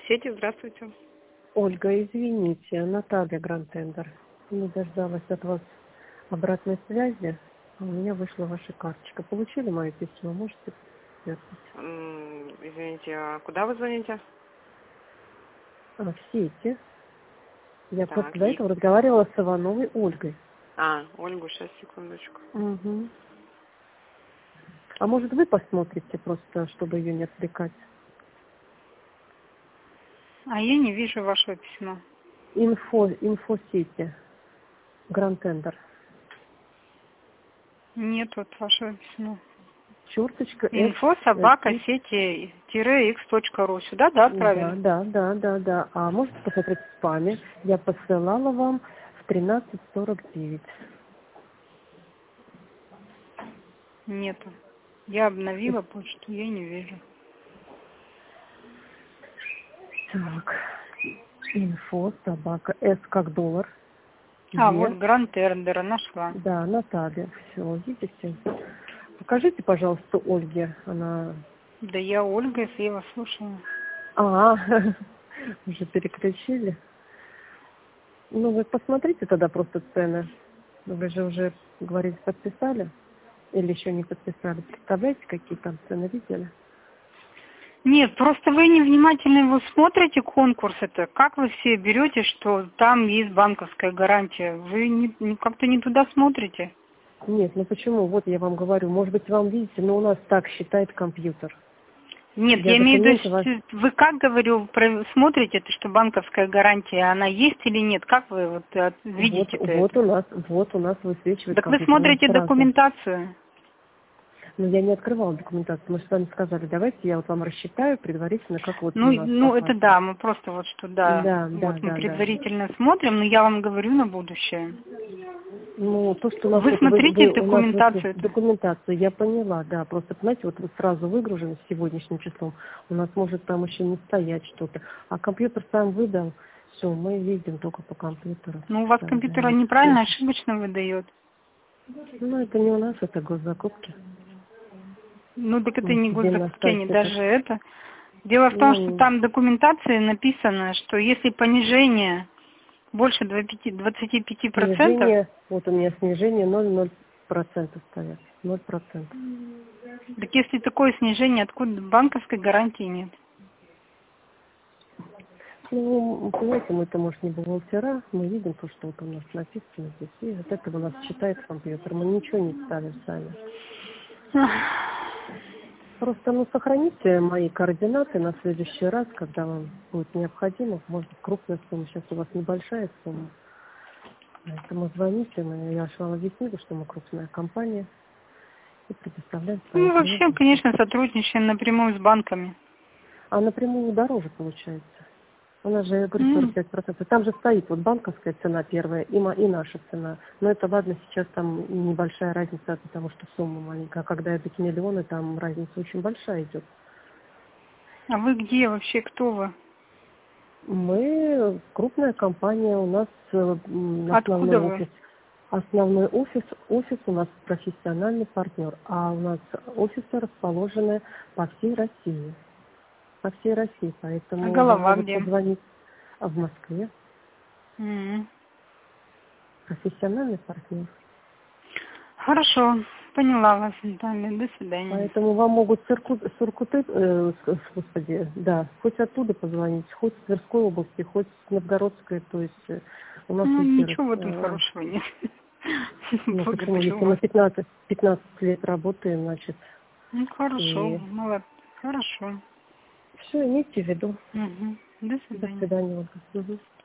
сети, здравствуйте. Ольга, извините, Наталья Грантендер. Не дождалась от вас обратной связи, а у меня вышла ваша карточка. Получили мое письмо? Можете связаться? Извините, а куда вы звоните? В сети. Я Так, просто до этого разговаривала с Ивановой Ольгой. Ольгу, сейчас, секундочку. Угу. А может вы посмотрите просто, чтобы ее не отвлекать? А я не вижу вашего письма. Инфосети. Грантендер. Нет вот вашего письма. Черточка. info@сети-x.ru. Сюда, да, отправили? Да. А можете посмотреть в спаме? Я посылала вам в 13:49. Нету. Я обновила почту, я не вижу. Так. Инфо, собака, С как доллар. Вот Грантендера нашла. Да, Наталья. Все, видите? Покажите, пожалуйста, Ольге. Она... Да я Ольга, если я вас слушаю. Уже переключили. Ну, вы посмотрите тогда просто цены. Вы же уже, говорите, подписали? Или еще не подписали? Представляете, какие там цены видели? Нет, просто вы невнимательно его смотрите, конкурс это. Как вы все берете, что там есть банковская гарантия? Вы как-то не туда смотрите. Нет, ну почему? Вот я вам говорю, может быть, вам видите, но у нас так считает компьютер. Нет, я имею в виду, вы как, говорю, смотрите, что банковская гарантия, она есть или нет? Как вы вот видите это? Вот у нас высвечивает Так компьютер. вы смотрите документацию? Ну, я не открывала документацию. Мы с вами сказали, давайте я вот вам рассчитаю предварительно, как вот у нас. Это да, мы просто вот что, мы предварительно смотрим, но я вам говорю на будущее. Ну, то, что у нас... Вы смотрите документацию. Документацию, я поняла, да. Просто, понимаете, вот сразу выгружено с сегодняшним числом. У нас может там еще не стоять что-то. А компьютер сам выдал. Все, мы видим только по компьютеру. Ну, у вас компьютер неправильно, ошибочно выдает. Ну, это не у нас, это госзакупки. Ну, так это не госзакупки, не даже это. Дело в том, что там в документации написано, что если понижение больше 25%... Снижение, вот у меня снижение 0,0% стоят. 0%. Так если такое снижение, откуда банковской гарантии нет? Ну, понимаете, мы-то, может, не бухгалтера, мы видим то, что вот у нас написано здесь, и от этого у нас считает компьютер. Мы ничего не ставим сами. Просто, сохраните мои координаты на следующий раз, когда вам будет необходимо. Может быть, крупная сумма. Сейчас у вас небольшая сумма. Поэтому звоните. Я же вам объяснила, что мы крупная компания. И предоставляем свои вообще, конечно, сотрудничаем напрямую с банками. А напрямую дороже получается. У нас же, я говорю, 45%. Там же стоит вот банковская цена первая и наша цена. Но это ладно, сейчас там небольшая разница, потому что сумма маленькая. А когда идут миллионы, там разница очень большая идет. А вы где вообще? Кто вы? Мы крупная компания, у нас Откуда вы? Основной офис у нас профессиональный партнер, а у нас офисы расположены по всей России. По всей России, поэтому а голова где? Позвонить в Москве. Профессиональный партнер. Хорошо, поняла вас, Наталья. До свидания. Поэтому вам могут хоть оттуда позвонить, хоть с Тверской области, хоть с Новгородской, то есть у нас ничего в этом хорошего нет. Почему? Если мы 15 лет работаем, значит... хорошо, молодцы, хорошо. Все, имейте в виду. До свидания. До свидания, Ольга.